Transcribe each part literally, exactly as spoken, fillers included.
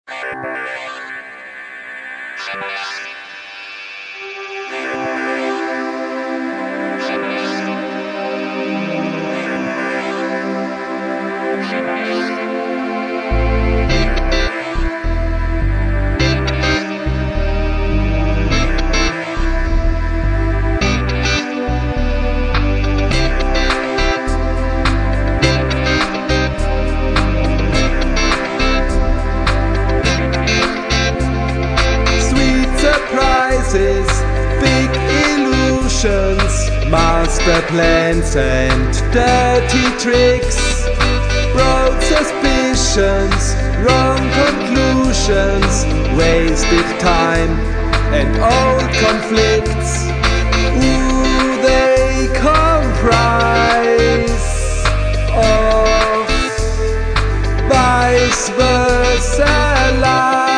Big illusions, master plans and dirty tricks, broad suspicions, wrong conclusions, wasted time and old conflicts. Ooh, they comprise of vice versa lies.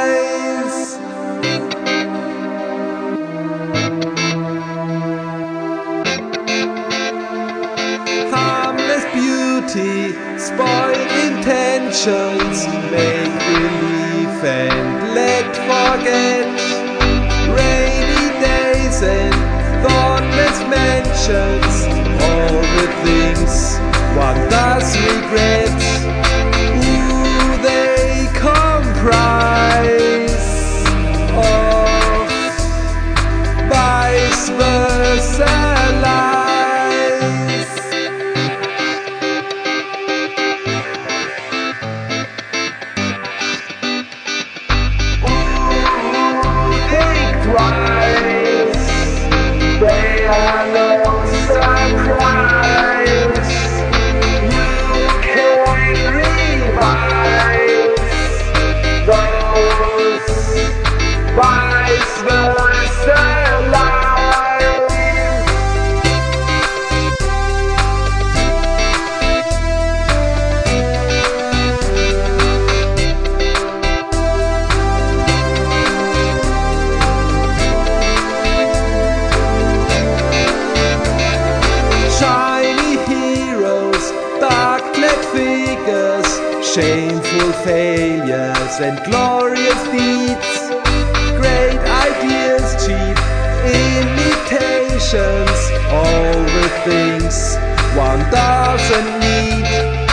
Spoiled intentions, make believe and let forget. Rainy days and thoughtless mentions, all the things one does regret. Ooh, they comprise of vice versa lies. Shameful failures and glorious deeds, great ideas, cheap imitations, all the things one doesn't need.